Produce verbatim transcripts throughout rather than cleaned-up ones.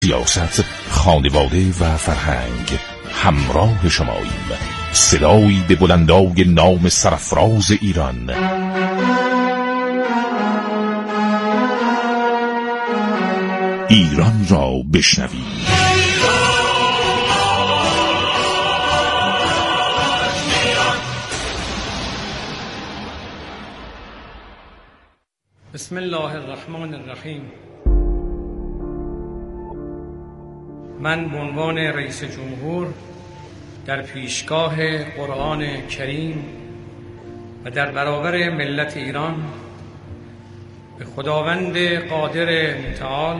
سیاست، خانواده و فرهنگ همراه شماییم. صدایی به بلندای نام سرفراز ایران. ایران را بشنوید. بسم الله الرحمن الرحیم. من به عنوان رئیس جمهور در پیشگاه قرآن کریم و در برابر ملت ایران به خداوند قادر متعال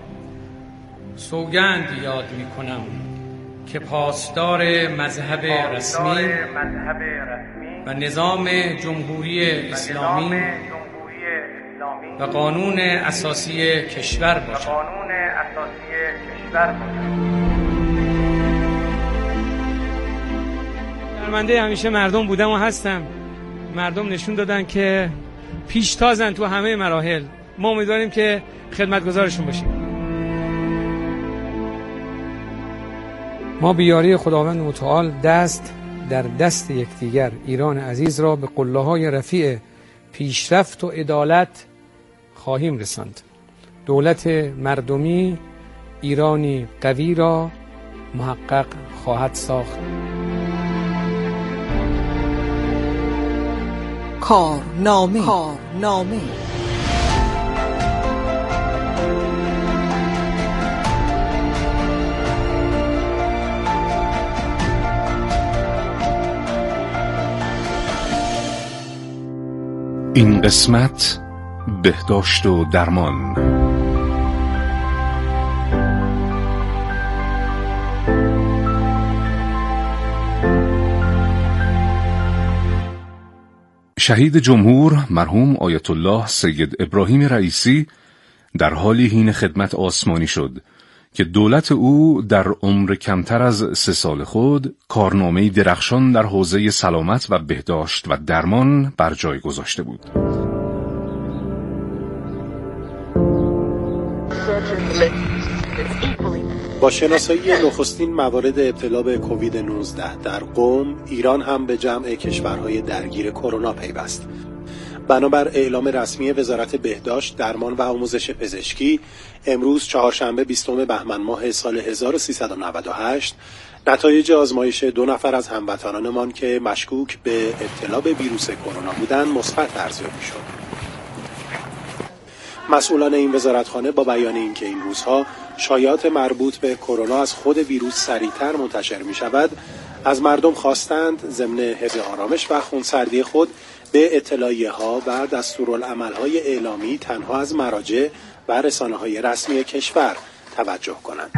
سوگند یاد می کنم که پاسدار مذهب رسمی و نظام جمهوری اسلامی و قانون اساسی کشور باشم. درمنده همیشه مردم بودم و هستم. مردم نشون دادن که پیشتازن تو همه مراحل. ما امیدواریم که خدمتگزارشون باشیم. ما به یاری خداوند متعال دست در دست یکدیگر ایران عزیز را به قله‌های رفیع پیشرفت و عدالت خواهیم رساند. دولت مردمی ایرانی قوی را محقق خواهد ساخت. کارنامه کارنامه این قسمت بهداشت و درمان. شهید جمهور مرحوم آیت الله سید ابراهیم رئیسی در حالی حین خدمت آسمانی شد که دولت او در عمر کمتر از سه سال خود کارنامه‌ای درخشان در حوزه سلامت و بهداشت و درمان بر جای گذاشته بود. با شناسایی نخستین موارد ابتلا به کووید نوزده در قم، ایران هم به جمع کشورهای درگیر کرونا پیوست. بنابر اعلام رسمی وزارت بهداشت، درمان و آموزش پزشکی، امروز چهارشنبه بیستم بهمن ماه سال هزار و سیصد و نود و هشت نتایج آزمایش دو نفر از هموطنانمان که مشکوک به ابتلا به ویروس کرونا بودند مثبت ارزیابی شد. مسئولان این وزارتخانه با بیان اینکه این روزها شایعات مربوط به کرونا از خود ویروس سریعتر منتشر می شود، از مردم خواستند ضمن حفظ آرامش و خونسردی خود به اطلاعیه ها و دستورالعمل های اعلامی تنها از مراجع و رسانه های رسمی کشور توجه کنند.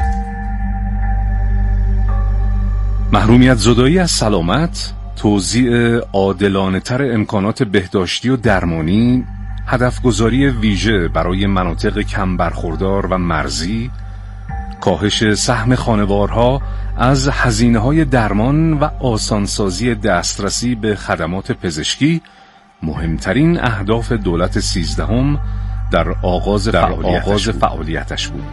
محرومیت زدایی از سلامت، توزیع عادلانه تر امکانات بهداشتی و درمانی، هدفگذاری ویژه برای مناطق کم برخوردار و مرزی، کاهش سهم خانوارها از هزینه‌های درمان و آسانسازی دسترسی به خدمات پزشکی مهمترین اهداف دولت سیزدهم در آغاز در فعالیتش, آغاز فعالیتش بود.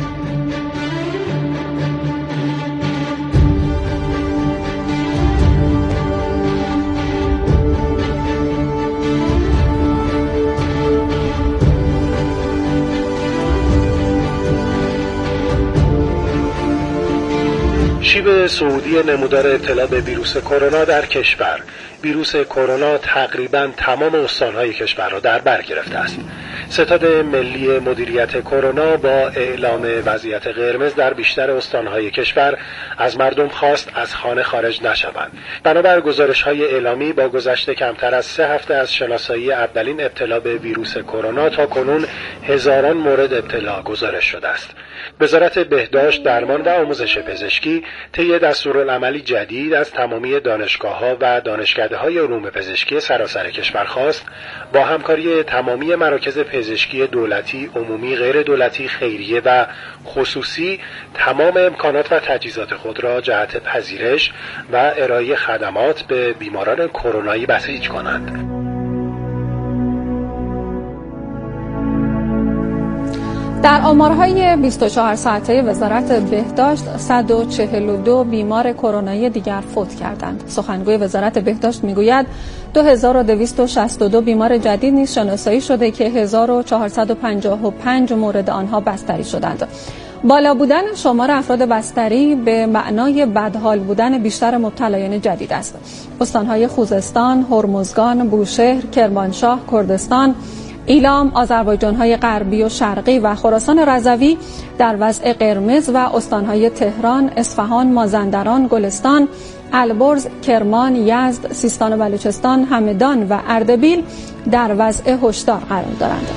شیب صعودی نمودار ابتلا به ویروس کرونا در کشور. ویروس کرونا تقریباً تمام استانهای کشور را در بر گرفته است. ستاد ملی مدیریت کرونا با اعلام وضعیت قرمز در بیشتر استانهای کشور از مردم خواست از خانه خارج نشوند. بنابر گزارش‌های اعلامی با گذشت کمتر از سه هفته از شناسایی اولین ابتلا به ویروس کرونا تا کنون هزاران مورد ابتلا گزارش شده است. وزارت بهداشت، درمان و آموزش پزشکی طی دستورالعملی جدید از تمامی دانشگاه‌ها و دانشکده‌های علوم پزشکی سراسر کشور خواست با همکاری تمامی مراکز پزشکی دولتی، عمومی، غیر دولتی، خیریه و خصوصی تمام امکانات و تجهیزات خود را جهت پذیرش و ارائه خدمات به بیماران کرونایی بسیج کنند. در آمارهای بیست و چهار ساعته وزارت بهداشت صد و چهل و دو بیمار کرونایی دیگر فوت کردند. سخنگوی وزارت بهداشت میگوید دو هزار و دویست و شصت و دو بیمار جدید نیز شناسایی شده که هزار و چهارصد و پنجاه و پنج مورد آنها بستری شدند. بالا بودن شمار افراد بستری به معنای بدحال بودن بیشتر مبتلایان جدید است. استانهای خوزستان، هرمزگان، بوشهر، کرمانشاه، کردستان، ایلام، آذربایجان‌های غربی و شرقی و خراسان رضوی در وضع قرمز و استان‌های تهران، اصفهان، مازندران، گلستان، البرز، کرمان، یزد، سیستان و بلوچستان، همدان و اردبیل در وضع هشدار قرار دارند.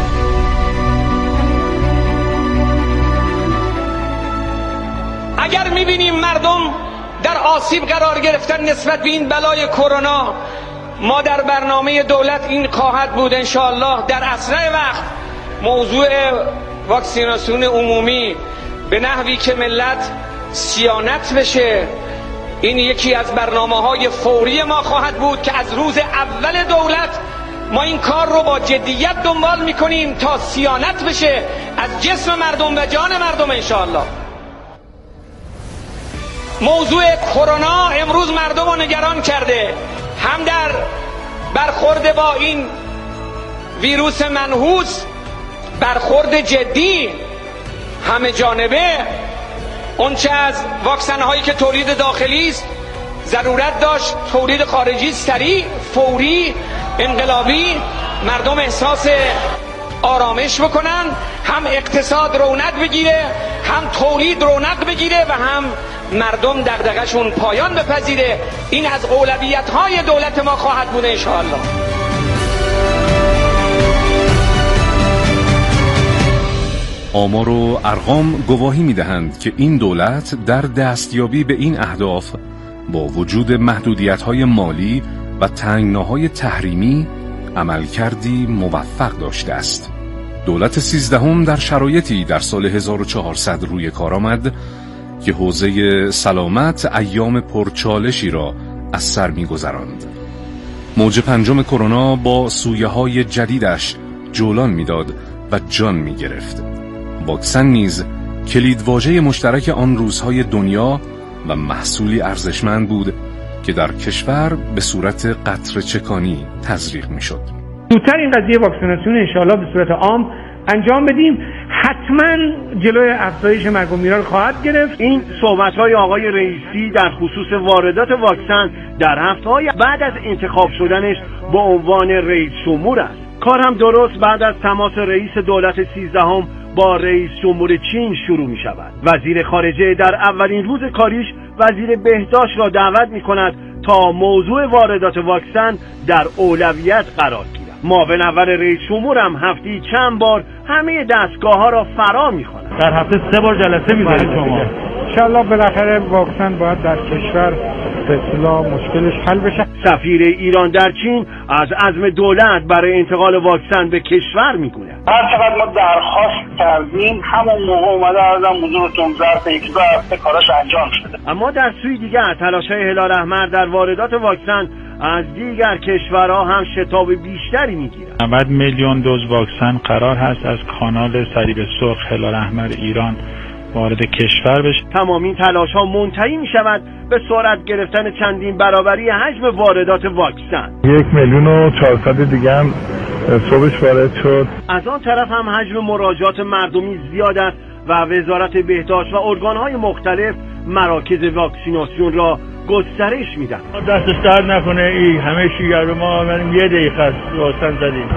اگر می‌بینیم مردم در آسیب قرار گرفتن نسبت به این بلای کرونا، ما در برنامه دولت این خواهد بود انشاءالله در اسرع وقت موضوع واکسیناسیون عمومی به نحوی که ملت صیانت بشه. این یکی از برنامه‌های فوری ما خواهد بود که از روز اول دولت ما این کار رو با جدیت دنبال می‌کنیم تا صیانت بشه از جسم مردم و جان مردم انشاءالله. موضوع کرونا امروز مردم رو نگران کرده، هم در برخورد با این ویروس منحوس برخورد جدی همه جانبه. اون چه از واکسن هایی که تولید داخلی است ضرورت داشت تولید خارجی سریع، فوری، انقلابی مردم احساس آرامش بکنن، هم اقتصاد رونق بگیره، هم تولید رونق بگیره و هم مردم دغدغه‌شون پایان بپذیره. این از اولویت‌های دولت ما خواهد بود انشاءالله. آمار و ارقام گواهی می‌دهند که این دولت در دستیابی به این اهداف با وجود محدودیت‌های مالی و تنگناهای تحریمی عملکردی موفق داشته است. دولت سیزدهم در شرایطی در سال هزار و چهارصد روی کار آمد که حوزه سلامت ایام پرچالشی را از سر می‌گذراند. موج پنجم کرونا با سویه‌های جدیدش جولان می‌داد و جان می‌گرفت. واکسن نیز کلیدواژه مشترک آن روزهای دنیا و محصولی ارزشمند بود که در کشور به صورت قطره چکانی تزریق می‌شد. زودتر این قضیه واکسیناسیون انشاءالله به صورت عام انجام بدیم، حتما جلوی افزایش مرگ و میر خواهد گرفت. این صحبت‌های آقای رئیسی در خصوص واردات واکسن در هفته‌های بعد از انتخاب شدنش به عنوان رئیس جمهور است. کار هم درست بعد از تماس رئیس دولت سیزدهم با رئیس جمهور چین شروع می شود. وزیر خارجه در اولین روز کاریش وزیر بهداشت را دعوت می کند تا موضوع واردات واکسن در اولویت قرار گیرد. معاون اول رئیس جمهور هم هفته چند بار همه دستگاه ها را فرا می خواند. در هفته سه بار جلسه می دارید شما. انشالله بالاخره واکسن باید در کشور به اصطلاح مشکلش حل بشه. سفیر ایران در چین از عزم دولت برای انتقال واکسن به کشور میگوید. هر چقدر ما درخواست کردیم همون موقع اومده ارزم حضورتون ظرف یک دو هفته کاراش انجام شده. اما در سوی دیگر تلاش‌های هلال احمر در واردات واکسن از دیگر کشورها هم شتاب بیشتری میگیرد. نود میلیون دوز واکسن قرار هست از کانال صلیب سرخ هلال احمر ایران وارد کشور بشه. تمام این تلاش‌ها منتهی می‌شود به سرعت گرفتن چندین برابری حجم واردات واکسن. یک میلیون و چهارصد دیگه هم صبحش وارد شد. از آن طرف هم حجم مراجعات مردمی زیاد است و وزارت بهداشت و ارگان‌های مختلف مراکز واکسیناسیون را گسترش میدن. دستش درد نکنه ای همه شیگر ما من یه دقیقه است واکسن زدیم.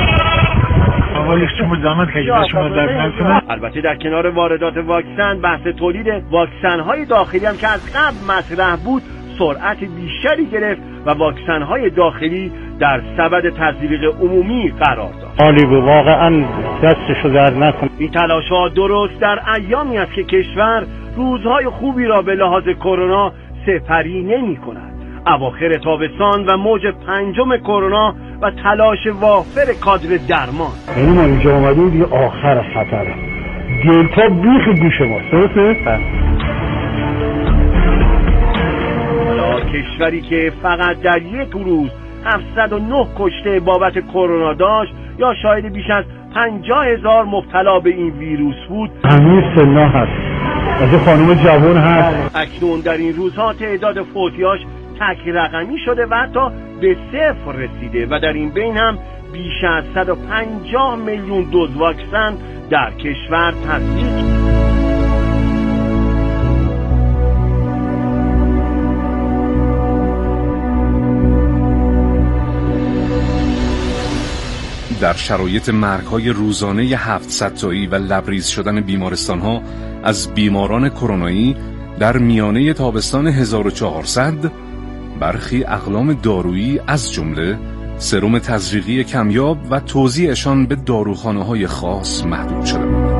حالا شما زحمت کشید شما درد نکنه. البته در کنار واردات واکسن بحث تولید واکسن‌های داخلی هم که از قبل مطرح بود سرعت بیشتری گرفت و واکسن‌های داخلی در سبد تزریق عمومی قرار داشت. عالی بود واقعا دستشو درد نکنه. این تلاش‌ها درست در ایامی است که کشور روزهای خوبی را به لحاظ کرونا سپری نمی‌کند. اواخر تابستان و موج پنجم کرونا و تلاش وافر کادر درمان. یعنی ما اینجا اومدیم دیگه آخر خطره. دلتا بیخ گوش ماست. درسته؟ حالا کشوری که فقط در یک روز هفتصد و نه کشته بابت کرونا داشت یا شاهد بیش از پنجاه هزار مبتلا به این ویروس بود. همین سنا هست، از خانم جوان هست. اکنون در این روزها تعداد فوتیاش تک رقمی شده و حتی به صفر رسیده و در این بین هم بیش از صد و پنجاه میلیون دوز واکسن در کشور تصدیق. در شرایط مرگ‌های روزانه هفتصد تایی و لبریز شدن بیمارستان‌ها از بیماران کرونایی در میانه تابستان هزار و چهارصد، برخی اقلام دارویی از جمله سرم تزریقی کمیاب و توزیعشان به داروخانه‌های خاص محدود شده بود.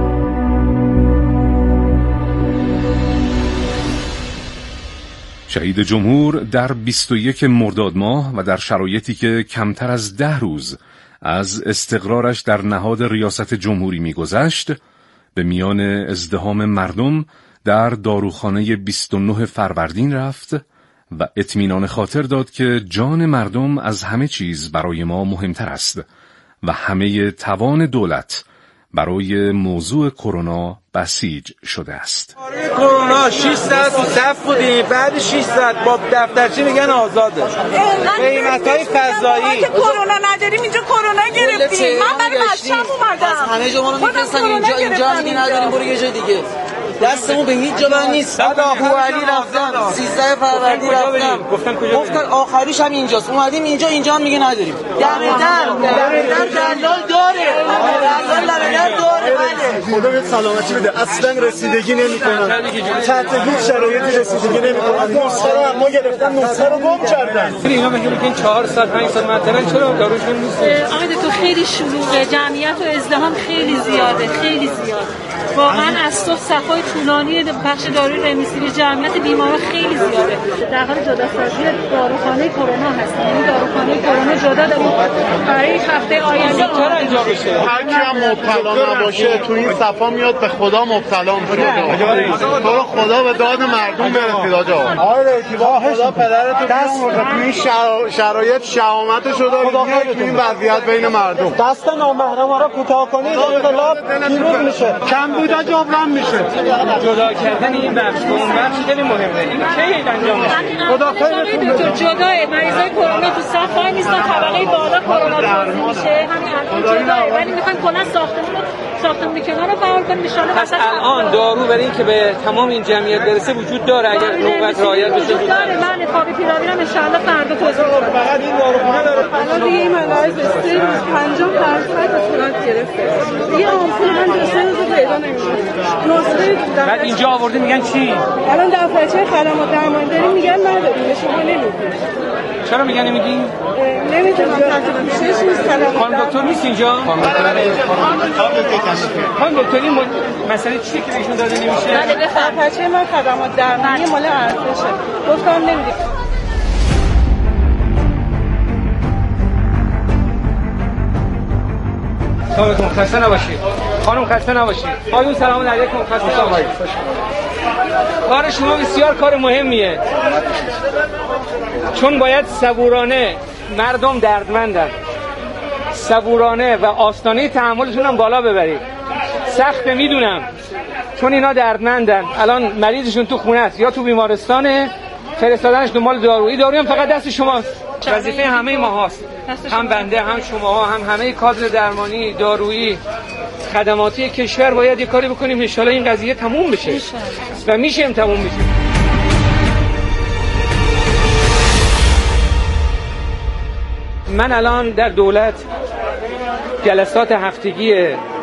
شهید جمهور در بیست و یک مرداد ماه و در شرایطی که کمتر از ده روز از استقرارش در نهاد ریاست جمهوری می‌گذشت، به میان ازدحام مردم در داروخانه بیست و نه فروردین رفت و اطمینان خاطر داد که جان مردم از همه چیز برای ما مهمتر است و همه توان دولت برای موضوع کرونا بسیج شده است. برای کرونا شش ساعت تو صف بودیم، بعد شش ساعت با دفترچه میگن آزاده. قیمت‌های فضایی کرونا نداریم، اینجا کرونا گرفتیم. من برای بچه‌م اومدم. از همه جا ما رو می‌فرستن اینجا، اینجا میگن نداریم، برو یه جای دیگه. دستمون به هیچ جا بند نیست. بعد ابوعلی رفتن سیزده فروردین رفتم، گفتن کجا؟ گفتن آخریش هم اینجاست. اومدیم اینجا، اینجا هم میگه نداریم. دم در دم در دلال داره، دلال دم داره. بله خدا بهت سلامتی بده. اصلا رسیدگی نمی‌کنن، تحت هیچ شرایطی رسیدگی نمی‌کنن. نسخه رو ما گرفتن، نسخه رو گم کردن. اینا میگن میگن چهار ساعت پنج ساعت مثلا چرا داروشون نیست؟ آقای دکتر خیلی شلوغه، جمعیت و ازدحام خیلی زیاده، خیلی زیاد. واقعا از صبح صفای طولانی بخش داروی رمیسیری، جمعیت بیمارا خیلی زیاده. در حال جداسازی داروخانه کرونا هستیم، یعنی داروخانه کرونا جدا داریم برای هفته آینده چرا انجام بشه. هر کی هم مبتلا نباشه تو این صفا میاد به خدا مبتلا میشه. تو رو خدا به داد مردم برسید آقا. آره خدا پدرتو بیامرزه. تو این شرایط شهامتش رو داره تو این وضعیت بین مردم. دست نامحرما رو کوتاه کنید انقلاب پیروز میشه. کم بودا جبران میشه. جدا کردن این بخش با اون بخش خیلی مهمه. این کی انجام میشه؟ خدا خیرتون بده. جدای مریضای کرونا تو صف وای نیستن، طبقه بالا کرونا میشه. همین الان جدای، ولی میخوان کلا ساختمون رو ساختمون کنار رو فعال کنیم ان شاءالله. پس الان دارو برای اینکه به تمام این جمعیت برسه وجود داره اگر نوبت رعایت بشه. وجود داره. من خوابی پیراوی رو ان شاءالله فردا توضیح میدم. فقط این داروخونه داره. الان دیگه این مریض سه روز پنجاه درصد اطلاعات گرفته. یه آمپول من دو سه روز پیدا نمیشه. بعد اینجا آورده میگن چی؟ الان دفترچه خدمات درمانی داریم میگن نداریم، به شما نمیدیم. چرا میگن نمیدین؟ نمیدونم. شش روز خدمات. خانم دکتر نیست اینجا؟ خانم دکتر این مسئله چیه که بهشون داده نمیشه؟ بله بفرمایید. دفترچه من خدمات درمانی مال ارتشه. گفتم نمیدیم. سلامتون، خسته نباشید. خانم خسته نباشید. آقایون سلام علیکم، خسته نباشید. کار شما بسیار کار مهمیه، چون باید صبورانه، مردم دردمندن، صبورانه و آستانه تحملشون هم بالا ببرید. سخته میدونم، چون اینا دردمندن. الان مریضشون تو خونه است یا تو بیمارستانه، فرستادنش دنبال دارویی. دارویی هم فقط دست شماست. وظیفه همه ما هاست، هم بنده هم شماها هم همه کادر درمانی، دارویی، خدماتی کشور باید یه کاری بکنیم ان شاءالله این قضیه تموم بشه و میشه هم تموم بشه. من الان در دولت جلسات هفتگی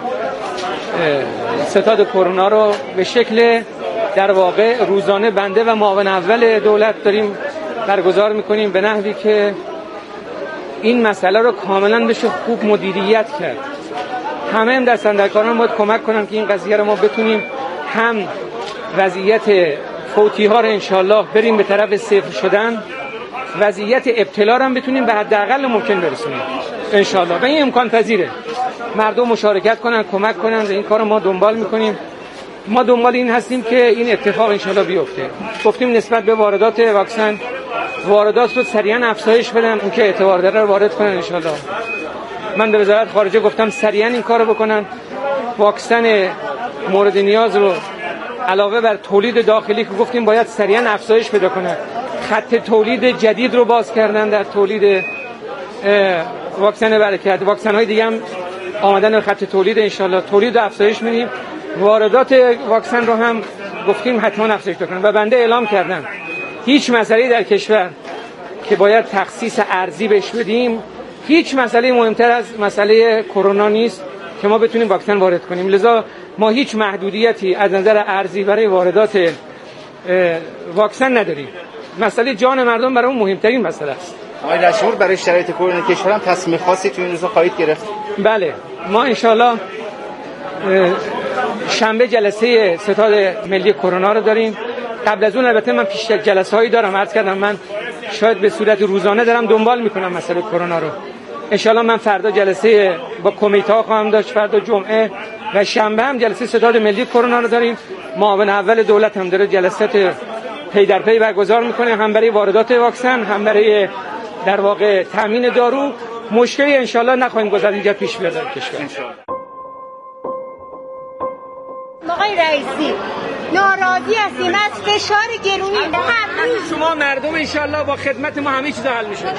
ستاد کرونا رو به شکل در واقع روزانه بنده و معاون اول دولت داریم برگزار میکنیم به نحوی که این مسئله رو کاملا بشه خوب مدیریت کرد. همه هم دستاندرکاران باید کمک کنن که این قضیه رو ما بتونیم هم وضعیت فوتی ها رو انشالله بریم به طرف صفر شدن، وضعیت ابتلا رو هم بتونیم به حداقل ممکن برسونیم انشالله و این امکان پذیره. مردم مشارکت کنن، کمک کنن، این کار رو ما دنبال میکنیم. ما دنبال این هستیم که این اتفاق انشالله بیفته. گفتیم نسبت به واردات واکسن، واردات رو سریعا افزایش بدن، اون که اعتبار داره رو وارد کنن انشالله. من به وزارت خارجه گفتم سریعا این کارو بکنن، واکسن مورد نیاز رو علاوه بر تولید داخلی که گفتیم باید سریعا افزایش پیدا کنه، خط تولید جدید رو باز کردن در تولید واکسن برکت. واکسن های دیگه هم آمدن در خط تولید، انشالله تولید افزایش میدیم. واردات واکسن رو هم گفتیم حتما افزایش بکنن و بنده اعلام کردم هیچ مسئله در کشور که باید تخصیص ارزی بهش بدیم، هیچ مسئله مهمتر از مسئله کرونا نیست که ما بتونیم واکسن وارد کنیم. لذا ما هیچ محدودیتی از نظر ارزی برای واردات واکسن نداریم. مسئله جان مردم برای اون مهمترین مسئله است. آقای رئیس جمهور برای شرایط کرونا کشور هم تصمیم خاصی تو این روزا خواهید گرفت؟ بله، ما انشالله شنبه جلسه ستاد ملی کرونا رو داریم. قبل از اون البته من پیش جلسه هایی دارم، عرض کردم من شاید به صورت روزانه دارم دنبال میکنم مسئله کرونا رو. انشالله من فردا جلسه با کمیته ها خواهم داشت، فردا جمعه و شنبه هم جلسه ستاد ملی کرونا رو داریم. معاون اول دولت هم داره جلسات پی در پی برگزار میکنه، هم برای واردات واکسن هم برای در واقع تامین دارو. مشکلی انشالله نخواهیم گذاشت اینجا پیش بیاد در کشور. آقای رئیسی ناراضی هستیم از فشار گرونی همه شما مردم انشالله با خدمت ما همه چیز حل میشه. آقای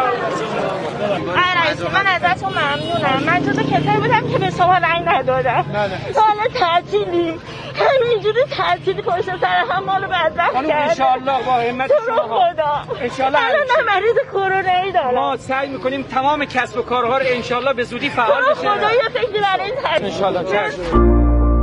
رئیسی من ازتون ممنونم. من جزو کسایی بودم که به شما رنگ ندادم. سال تعطیلیم همینجوری تعطیلی پشت سر هم مالو بدبخت کردن. انشالله با همت شما خدا انشالله من مریض کرونا ای دارم. ما سعی میکنیم تمام کسب و کارها رو انشالله به زودی فعال بشه. خدا یه فکری برای این تعطیل انشالله. چشم.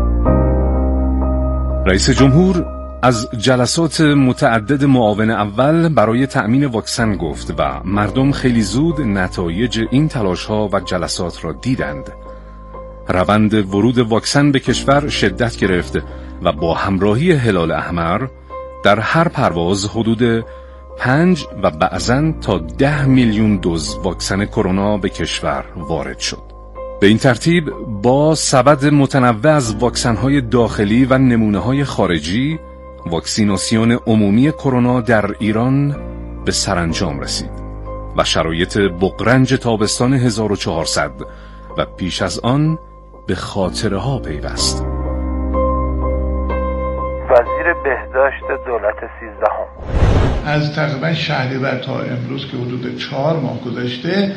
رئیس جمهور از جلسات متعدد معاون اول برای تأمین واکسن گفت و مردم خیلی زود نتایج این تلاش‌ها و جلسات را دیدند. روند ورود واکسن به کشور شدت گرفت و با همراهی هلال احمر در هر پرواز حدود پنج و بعضاً تا ده میلیون دوز واکسن کرونا به کشور وارد شد. به این ترتیب با سبد متنوع از واکسن‌های داخلی و نمونه‌های خارجی، واکسیناسیون عمومی کرونا در ایران به سرانجام رسید و شرایط بغرنج تابستان هزار و چهارصد و پیش از آن به خاطره ها پیوست. وزیر بهداشت دولت سیزدهم از تقریبا شهریور تا امروز که حدود چهار ماه گذشته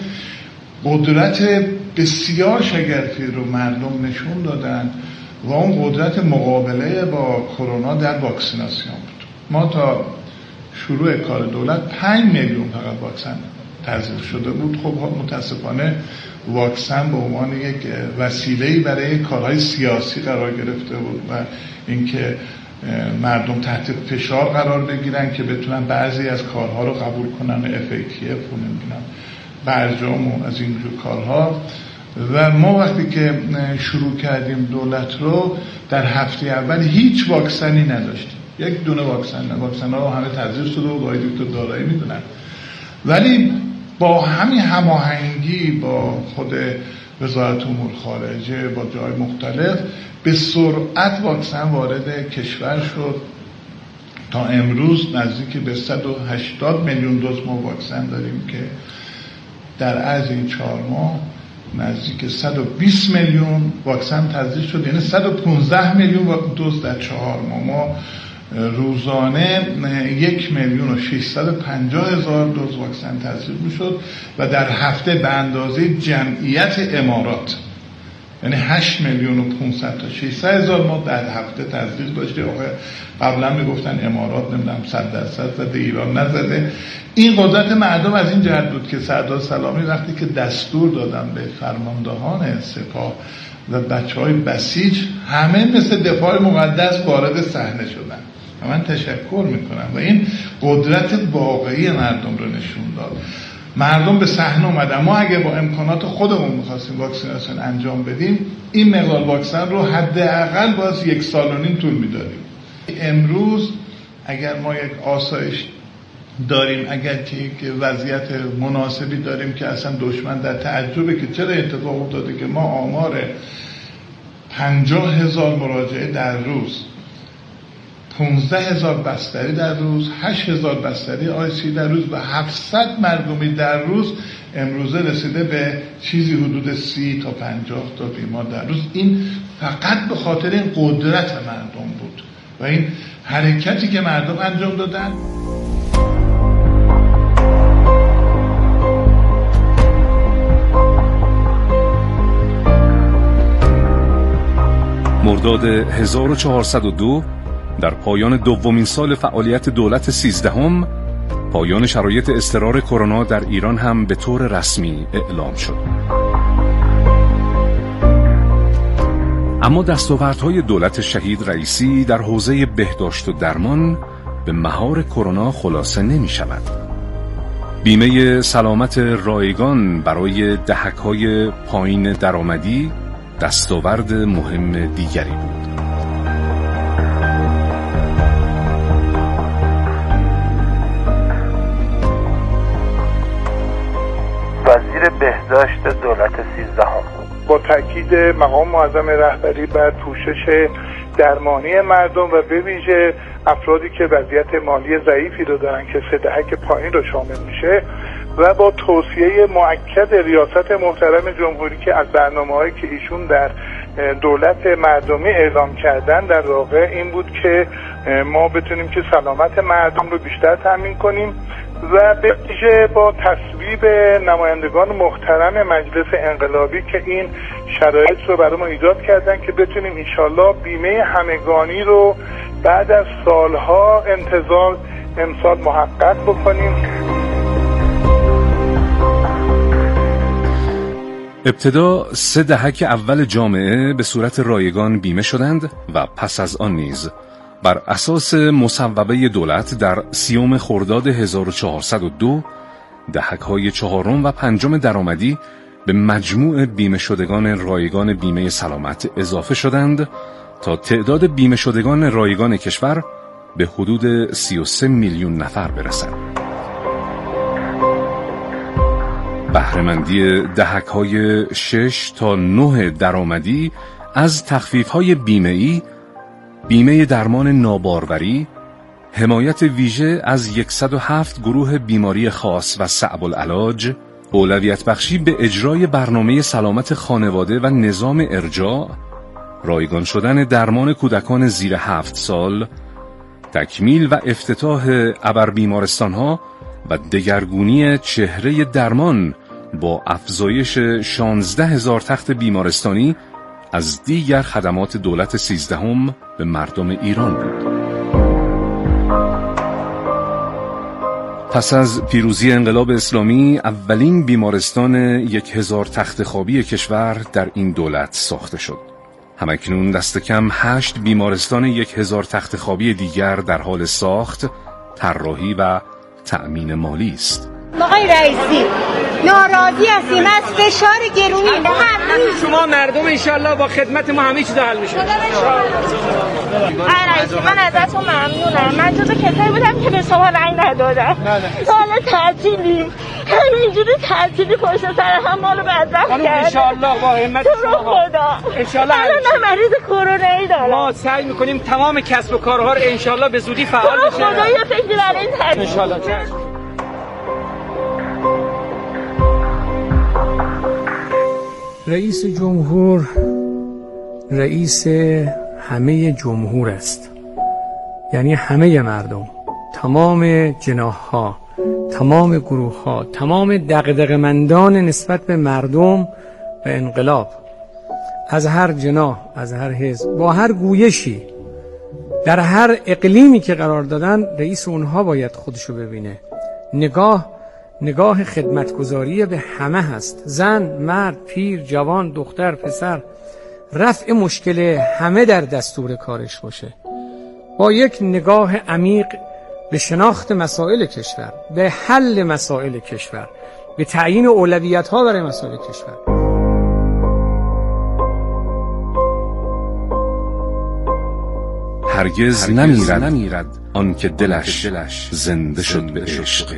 قدرت بسیار شگرفی رو مردم نشون دادن و اون قدرت مقابله با کرونا در واکسیناسیون بود. ما تا شروع کار دولت پنج میلیون فقط واکسن تزریق شده بود. خب متاسفانه واکسن به عنوان یک وسیله‌ای برای کارهای سیاسی قرار گرفته بود و اینکه مردم تحت فشار قرار بگیرن که بتونن بعضی از کارها رو قبول کنن، اف ای تی اف رو نمیدونم برجام و از اینجور کارها. و ما وقتی که شروع کردیم دولت رو در هفته اول هیچ واکسنی نداشتیم، یک دونه واکسن نه. واکسن ها همه تزریق شده و آقای دکتر دارایی میدونن، ولی با همین هماهنگی با خود وزارت امور خارجه با جای مختلف به سرعت واکسن وارد کشور شد. تا امروز نزدیک به صد و هشتاد میلیون دوز ما واکسن داریم که در عرض این چهار ماه نزدیک صد و بیست میلیون واکسن تزریق شد، یعنی صد و پانزده میلیون دوز در چهار ماه. ما روزانه یک میلیون و ششصد و پنجاه هزار دوز واکسن تزریق میشد و در هفته به اندازه جمعیت امارات، یعنی هشت میلیون و پانصد تا ششصد هزار ما در هفته تزریق داشته. آقای قبلا میگفتن امارات نمیدونم صد درصد زده، ایران نزده. این قدرت مردم از این جهت بود که سردار سلامی وقتی که دستور دادن به فرماندهان سپاه و بچهای بسیج همه مثل دفاع مقدس وارد صحنه شدن، من تشکر میکنم و این قدرت واقعی مردم رو نشون داد. مردم به صحنه اومدن. ما اگه با امکانات خودمون می‌خواستیم واکسیناسیون انجام بدیم این مقدار واکسن رو حداقل باز یک سال و نیم طول می‌دادیم. امروز اگر ما یک آسایش داریم، اگر که یک وضعیت مناسبی داریم که اصلا دشمن در تعجبه که چرا اتفاق افتاده که ما آمار پنجاه هزار مراجعه در روز، پانزده هزار بستری در روز، هشت هزار بستری آی سی در روز و هفتصد مرگومی در روز. امروزه رسیده به چیزی حدود سی تا پنجاه تا بیمار در روز. این فقط به خاطر این قدرت مردم بود و این حرکتی که مردم انجام دادن. مرداد هزار و چهارصد و دو در پایان دومین سال فعالیت دولت سیزدهم، پایان شرایط اضطرار کرونا در ایران هم به طور رسمی اعلام شد. اما دستاوردهای دولت شهید رئیسی در حوزه بهداشت و درمان به مهار کرونا خلاصه نمی شود. بیمه سلامت رایگان برای دهک‌های پایین درآمدی دستاورد مهم دیگری بود. وزیر بهداشت دولت سیزدهم با تاکید مقام معظم رهبری بر پوشش درمانی مردم و به ویژه افرادی که وضعیت مالی ضعیفی رو دارن که سه دهک پایین رو شامل میشه و با توصیه مؤکد ریاست محترم جمهوری که از برنامه‌هایی که ایشون در دولت مردمی اعلام کردن در واقع این بود که ما بتونیم که سلامت مردم رو بیشتر تامین کنیم و به ویژه با تصویب نمایندگان محترم مجلس انقلابی که این شرایط رو برای ما ایجاد کردن که بتونیم انشالله بیمه همگانی رو بعد از سالها انتظار امسال محقق بکنیم. ابتدا سه دهک اول جامعه به صورت رایگان بیمه شدند و پس از آن نیز بر اساس مصوبه دولت در سیوم خرداد هزار و چهارصد و دو دهک‌های چهارم و پنجم درآمدی به مجموع بیمه شدگان رایگان بیمه سلامت اضافه شدند تا تعداد بیمه شدگان رایگان کشور به حدود سی و سه میلیون نفر برسد. بهره‌مندی دهک‌های شش تا نه درآمدی از تخفیف‌های بیمه‌ای، بیمه درمان ناباروری، حمایت ویژه از صد و هفت گروه بیماری خاص و صعب العلاج، اولویت بخشی به اجرای برنامه سلامت خانواده و نظام ارجاع، رایگان شدن درمان کودکان زیر هفت سال، تکمیل و افتتاح ابر بیمارستان‌ها و دگرگونی چهره درمان با افزایش شانزده هزار تخت بیمارستانی از دیگر خدمات دولت سیزدهم به مردم ایران بود. پس از پیروزی انقلاب اسلامی اولین بیمارستان یک هزار تخت خوابی کشور در این دولت ساخته شد. همکنون دست کم هشت بیمارستان یک هزار تخت خوابی دیگر در حال ساخت، طراحی و تأمین مالی است. آقای رئیسی ناراضی هستیم از فشار گرونی همین شما مردم انشالله با خدمت ما همه چیز حل میشه. آقای رئیسی من ازتون ممنونم. من جزو کسایی بودم که به شما رنگ ندادم. سال تعطیلیم همینجوری تعطیلی پشت سر هم مالو بدبخت کردن. انشالله با همت شما خدا انشالله من مریض کرونایی دارم. ما سعی میکنیم تمام کسب و کارها رو انشالله به زودی فعال بشه. خدا یه فکری برای این تعطیل انشالله. رئیس جمهور رئیس همه جمهور است، یعنی همه مردم، تمام جناح‌ها، تمام گروه‌ها، تمام دغدغه‌مندان نسبت به مردم و انقلاب، از هر جناح، از هر حزب، با هر گویشی، در هر اقلیمی که قرار دادن، رئیس اونها باید خودشو ببینه. نگاه نگاه خدمتگزاری به همه هست، زن، مرد، پیر، جوان، دختر، پسر، رفع مشکل همه در دستور کارش باشه، با یک نگاه عمیق به شناخت مسائل کشور، به حل مسائل کشور، به تعیین اولویت‌ها برای مسائل کشور. هرگز نمیرد, نمیرد آن که دلش, دلش زنده شد به عشق.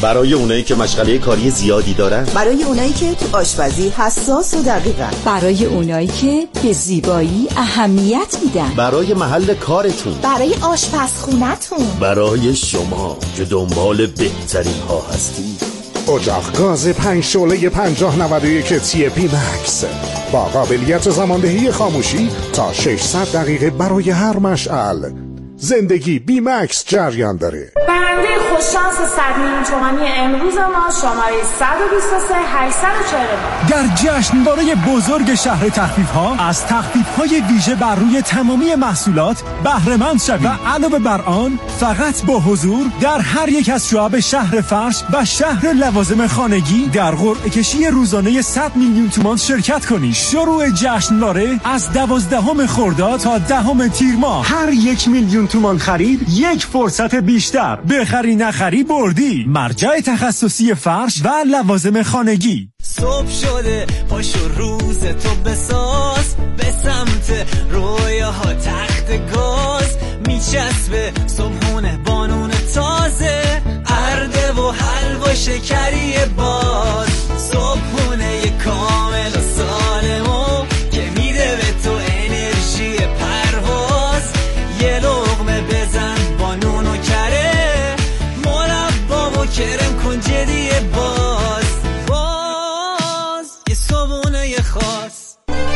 برای اونایی که مشغله کاری زیادی دارن، برای اونایی که تو آشپزی حساس و دقیقن، برای اونایی که به زیبایی اهمیت میدن، برای محل کارتون، برای آشپزخونتون، برای شما که دنبال بهترین ها هستی. اجاق گاز پنج شعله پنجاه نود و یک تی پی مکس با قابلیت زماندهی خاموشی تا ششصد دقیقه برای هر مشعل. زندگی بی مکس جریان داره. برنده خوششانس صد میلیون تومانی امروز ما شماره صد و بیست و سه هشتصد و چهل و نه در جشنواره بزرگ شهر تخفیف ها از تخفیف های ویژه بر روی تمامی محصولات بهره مند شوید و علاوه بر آن فقط با حضور در هر یک از شعب شهر فرش و شهر لوازم خانگی در قرعه کشی روزانه صد میلیون تومان شرکت کنید. شروع جشنواره از دوازدهم خرداد تا دهم تیر ماه. هر یک میلیون تومان خرید یک فرصت بیشتر. بخری نخری بردی. مرجع تخصصی فرش و لوازم خانگی. صبح شده پاشو روز تو بساز، به سمت رویاها تخت گاز میچسبه صبحونه بانون تازه، ارده و حلوا شکری باز، صبحونه کامل و سالمو که میده به تو انرژی پرواز، یه لقمه بزن با نون و کره، مربا و کرم کن جدی باز، باز یه صبحونه خاص.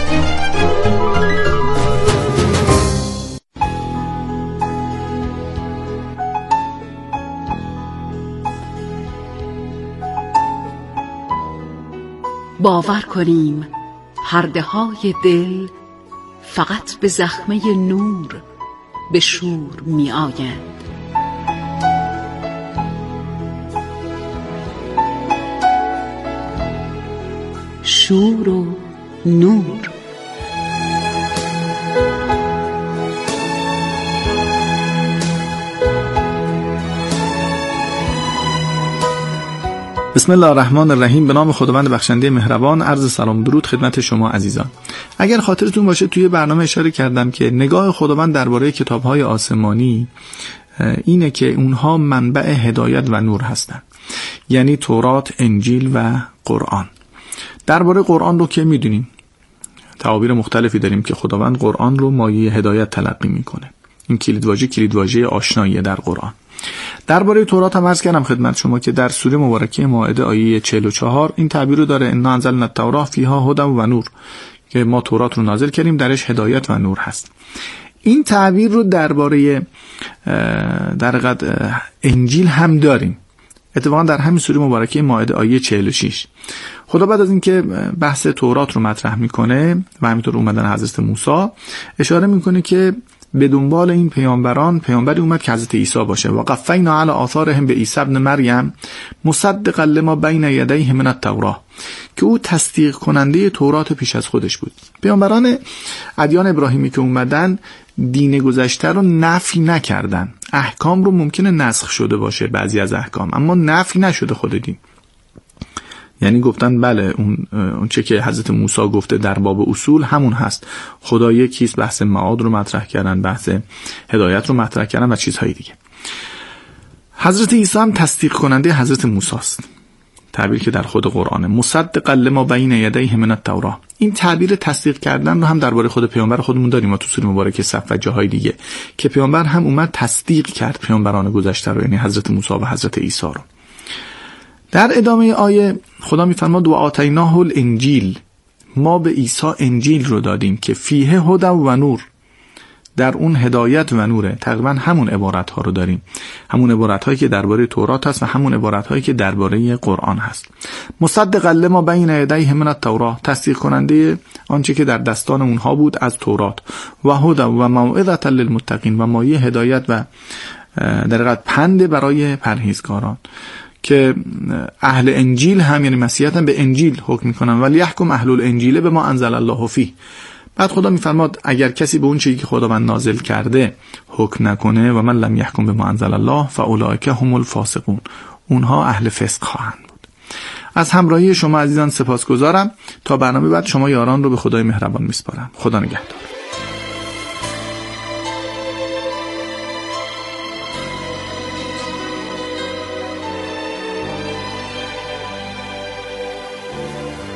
باور کنیم پرده های دل فقط به زخمه نور به شور می آیند. شور و نور. بسم الله الرحمن الرحیم. به نام خداوند بخشنده مهربان. عرض سلام درود خدمت شما عزیزان. اگر خاطرتون باشه توی برنامه اشاره کردم که نگاه خداوند درباره کتاب‌های آسمانی اینه که اونها منبع هدایت و نور هستند، یعنی تورات، انجیل و قرآن. درباره قرآن رو که میدونیم تعابیر مختلفی داریم که خداوند قرآن رو مایه هدایت تلقی میکنه. این کلیدواژه کلیدواژه آشنایی در قرآن. درباره تورات هم عرض کردم خدمت شما که در سوره مبارکه مائده آیه چهل و چهار این تعبیر رو داره: انا انزلنا التوراة فیها هدی و نور، که ما تورات رو نازل کردیم درش هدایت و نور هست. این تعبیر رو درباره در حقیقت انجیل هم داریم. اتفاقا در همین سوره مبارکه مائده آیه چهل و شش خدا بعد از اینکه بحث تورات رو مطرح میکنه و همینطور اومدن حضرت موسی، اشاره میکنه که به دنبال این پیامبران پیامبری اومد که حضرت عیسی باشه. و قفینا علی آثارهم به عیسی ابن مریم مصدقا لما بین یدیه من التوراة، که او تصدیق کننده تورات پیش از خودش بود. پیامبران ادیان ابراهیمی که اومدن دین گذشته رو نفی نکردن. احکام رو ممکنه نسخ شده باشه بعضی از احکام، اما نفی نشده خود دین. یعنی گفتن بله اون اون چه که حضرت موسی گفته در باب اصول همون هست، خدا یکیست. بحث معاد رو مطرح کردن، بحث هدایت رو مطرح کردن و چیزهای دیگه. حضرت عیسی هم تصدیق کننده حضرت موسی است، تعبیر که در خود قرآنه: مصدقا لما بین یدیه من التوراة. این تعبیر تصدیق کردن رو هم درباره خود پیامبر خودمون داریم و تو سوره مبارکه صف و جاهای دیگه که پیامبر هم اومد تصدیق کرد پیامبران گذشته رو، یعنی حضرت موسی و حضرت عیسی رو. در ادامه آیه خدا میفرماد: و آتیناه الانجیل، ما به عیسی انجیل رو دادیم که فیه هدی و نور، در اون هدایت و نوره. تقریبا همون عبارت ها رو داریم، همون عبارت هایی که درباره تورات هست و همون عبارت هایی که درباره قرآن هست. مصدقا لما بین یدیه من التوراة، تصدیق کننده آنچه که در دستان اونها بود از تورات، و هدی و موعظة للمتقین، و مایه هدایت و در حقیقت پند برای پرهیزکاران، که اهل انجیل هم یعنی مسیحیت هم به انجیل حکم میکنن. ولی یحکم اهل الانجیل به ما انزل الله فیه. بعد خدا میفرماد اگر کسی به اون چیزی که خداوند نازل کرده حکم نکنه، و من لم یحکم به ما انزل الله فاولئک هم الفاسقون، اونها اهل فسق خواهند بود. از همراهی شما عزیزان سپاسگزارم. تا برنامه بعد شما یاران رو به خدای مهربان میسپارم. خدا نگهدار.